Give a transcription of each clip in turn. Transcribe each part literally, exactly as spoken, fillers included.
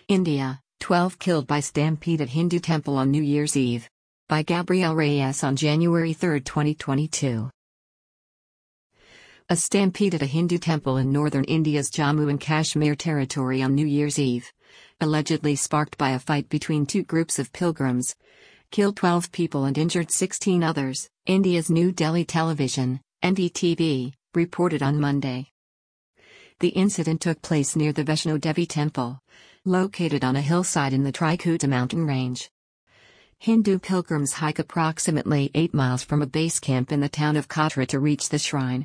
India, twelve killed by stampede at Hindu temple on New Year's Eve. By Gabrielle Reyes on January third, twenty twenty-two. A stampede at a Hindu temple in northern India's Jammu and Kashmir territory on New Year's Eve, allegedly sparked by a fight between two groups of pilgrims, killed twelve people and injured sixteen others, India's New Delhi television, N D T V, reported on Monday. The incident took place near the Vaishno Devi temple, located on a hillside in the Trikuta mountain range. Hindu pilgrims hike approximately eight miles from a base camp in the town of Katra to reach the shrine.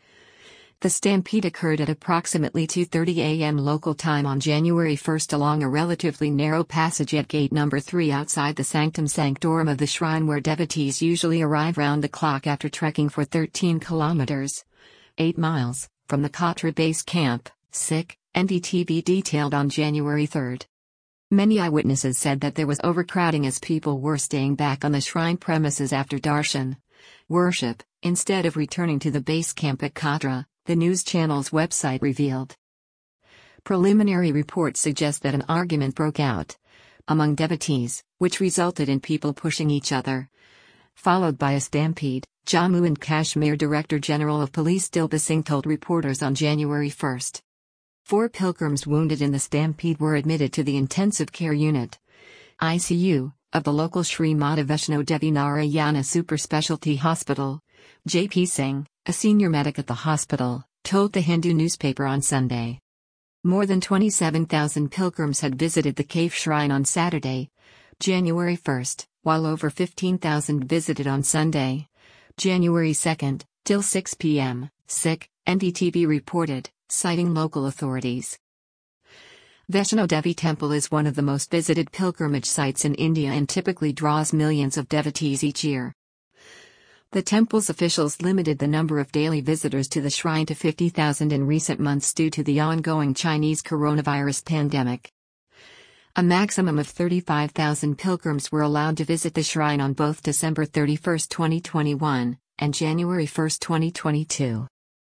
The stampede occurred at approximately two thirty a m local time on January first along a relatively narrow passage at gate number three outside the sanctum sanctorum of the shrine, where devotees usually arrive round the clock after trekking for thirteen kilometers, eight miles, from the Katra base camp, Sikh, N D T V detailed on January third. Many eyewitnesses said that there was overcrowding as people were staying back on the shrine premises after darshan, worship, instead of returning to the base camp at Katra, the news channel's website revealed. Preliminary reports suggest that an argument broke out among devotees, which resulted in people pushing each other, followed by a stampede, Jammu and Kashmir Director General of Police Dilba Singh told reporters on January first. Four pilgrims wounded in the stampede were admitted to the intensive care unit, I C U, of the local Sri Mata Vaishno Devi Narayana Super Specialty Hospital. J P Singh, a senior medic at the hospital, told the Hindu newspaper on Sunday. More than twenty-seven thousand pilgrims had visited the cave shrine on Saturday, January first, while over fifteen thousand visited on Sunday, January second, till six p m, Sikh, N D T V reported, citing local authorities. Vaishno Devi Temple is one of the most visited pilgrimage sites in India and typically draws millions of devotees each year. The temple's officials limited the number of daily visitors to the shrine to fifty thousand in recent months due to the ongoing Chinese coronavirus pandemic. A maximum of thirty-five thousand pilgrims were allowed to visit the shrine on both December thirty-first, twenty twenty-one, and January first, twenty twenty-two.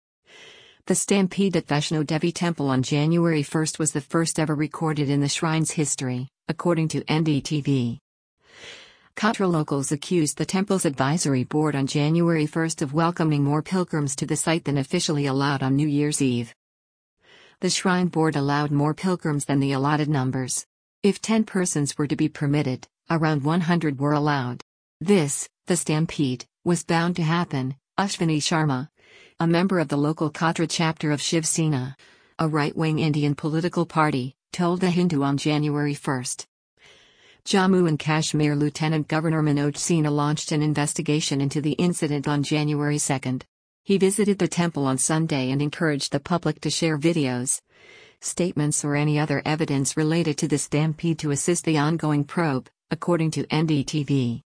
The stampede at Vaishno Devi Temple on January first was the first ever recorded in the shrine's history, according to N D T V. Katra locals accused the temple's advisory board on January first of welcoming more pilgrims to the site than officially allowed on New Year's Eve. The shrine board allowed more pilgrims than the allotted numbers. If ten persons were to be permitted, around one hundred were allowed. This, the stampede, was bound to happen, Ashwini Sharma, a member of the local Katra chapter of Shiv Sena, a right-wing Indian political party, told The Hindu on January first. Jammu and Kashmir Lieutenant Governor Manoj Sinha launched an investigation into the incident on January second. He visited the temple on Sunday and encouraged the public to share videos, statements or any other evidence related to the stampede to assist the ongoing probe, according to N D T V.